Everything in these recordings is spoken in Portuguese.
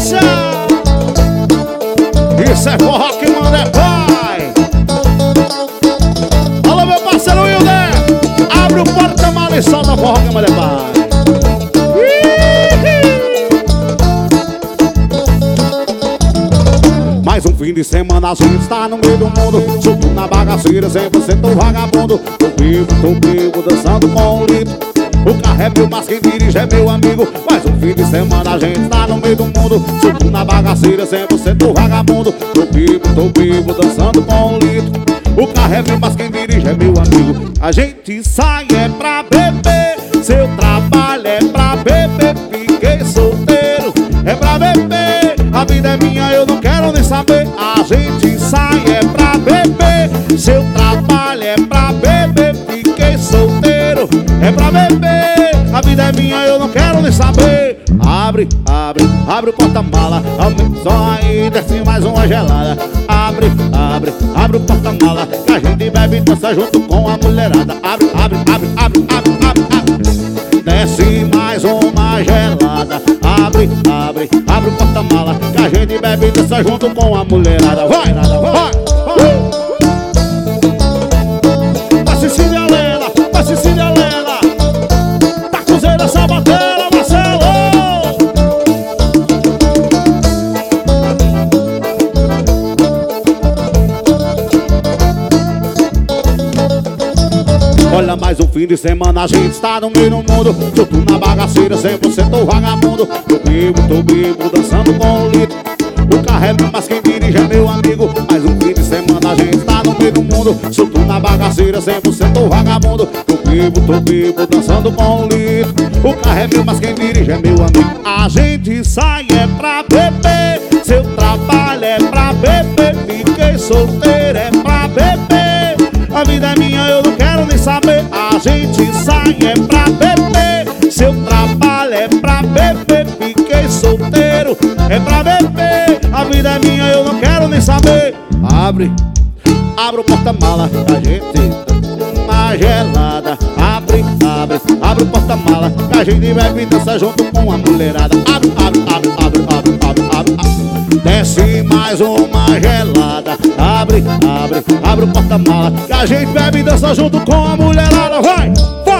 delícia! Isso é forró que manda é pai. Alô, meu parceiro Wilder, abre o porta-mala e solta forró que manda é pai. Mais um fim de semana a gente está no meio do mundo, solto na bagaceira, 100% vagabundo. Tô vivo, dançando com o litro. O carro é meu, mas quem dirige é meu amigo. Mais um fim de semana a gente tá no meio do mundo, solto na bagaceira, 100% vagabundo. Tô vivo, dançando com o litro. O carro é meu, mas quem dirige é meu amigo. A gente sai é pra beber, seu trabalho é pra beber. Fiquei solteiro, é pra beber. A vida é minha, eu não quero nem saber. A gente sai é pra beber, seu trabalho é pra beber. Fiquei solteiro, é pra beber. A vida é minha, eu não quero nem saber. Abre o porta-mala, aumenta o som aí, desce mais uma gelada. Abre o porta-mala, que a gente bebe e dança junto com a mulherada. Abre, desce mais uma gelada. Abre o porta-mala, que a gente bebe e dança junto com a mulherada. Vai! Vai Cecília Lela, tá cozeira essa bateira, Marcelo. Olha, mais um fim de semana a gente está no meio do mundo, solto na bagaceira, 100% vagabundo. Tô vivo, dançando com o litro. O carro é meu, mas quem dirige é meu amigo. Mais um fim de semana a gente tá no meio do mundo, solto na bagaceira, 100% vagabundo. Tô vivo, dançando com o litro. O carro é meu, mas quem dirige é meu amigo. A gente sai é pra beber, seu trabalho é pra beber. Fiquei solteiro, é pra beber. A vida é minha, eu não quero nem saber. A gente sai é pra beber, seu trabalho é pra beber. Fiquei solteiro, é pra beber. A vida é minha, eu não quero nem saber. Abre o porta-mala, a gente uma gelada. Abre o porta-mala, que a gente bebe e dança junto com a mulherada. Abre. Desce mais uma gelada. Abre o porta-mala, que a gente bebe e dança junto com a mulherada. Vai!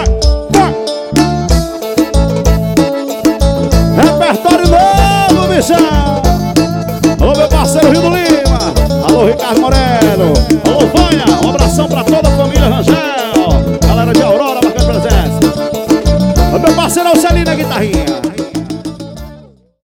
Repertório novo, bichão! Alô, meu parceiro Rio do Lima. Alô, Ricardo Moreno. Alô, Fanha. Um abração pra toda a família Rangel. Galera de Aurora, marcando presença. Alô, meu parceiro Alcelino, guitarrinha.